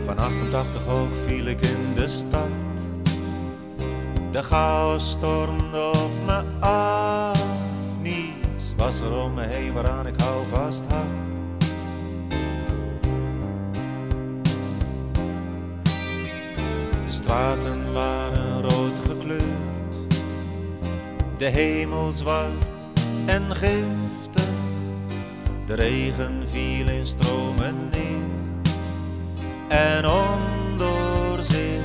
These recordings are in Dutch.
Van 88 hoog viel ik in de stad. De chaos stormde op me af. Niets was er om me heen waaraan ik houvast had. De straten waren rood gekleurd, de hemel zwart en giftig. De regen viel in stromen neer en ondoorzichtig.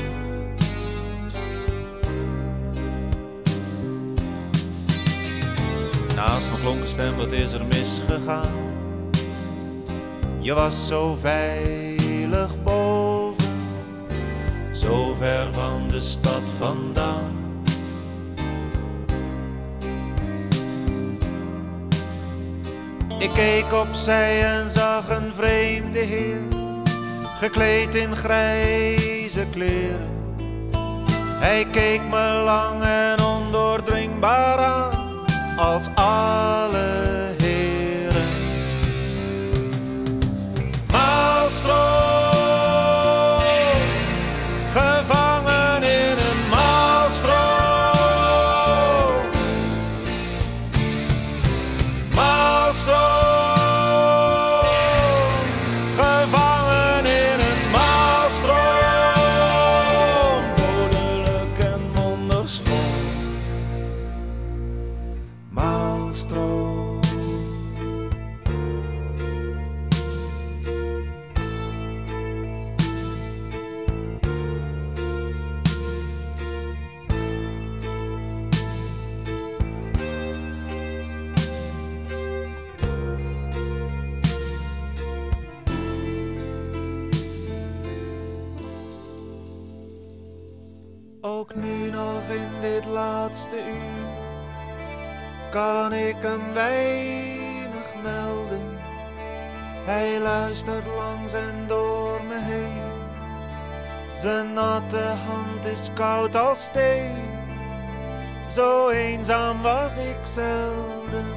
Naast me klonk een stem, wat is er misgegaan? Je was zo veilig boven, zo ver van de stad vandaan. Ik keek opzij en zag een vreemde heer, gekleed in grijze kleren. Hij keek me lang en ondoordringbaar aan, als alle heren. Maalstroom, gevangen in een maalstroom. Maalstroom, gevangen in een maalstroom. Dodelijk en wonderschoon. Maalstroom. Ook nu nog in dit laatste uur kan ik hem weinig melden. Hij luistert langs en door me heen. Zijn natte hand is koud als steen. Zo eenzaam was ik zelden.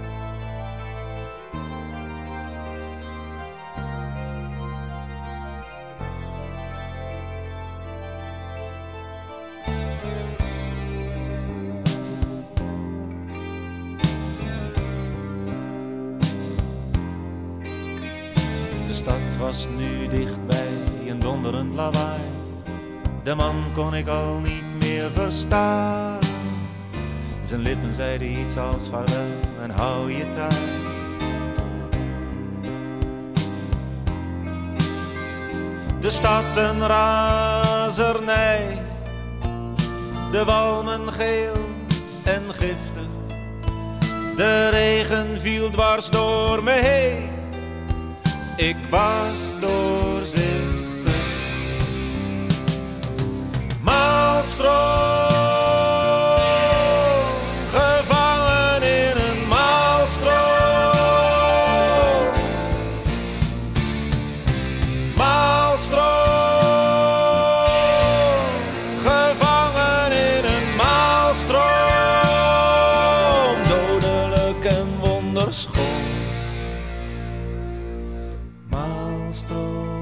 De stad was nu dichtbij, een donderend lawaai. De man kon ik al niet meer verstaan. Zijn lippen zeiden iets als vaarwel en hou je thuis. De stad een razernij, de walmen geel en giftig. De regen viel dwars door me heen. Ik was doorzichtig. Maalstroom, gevangen in een maalstroom. Maalstroom, gevangen in een maalstroom. Dodelijk en wonderschoon. Maalstroom.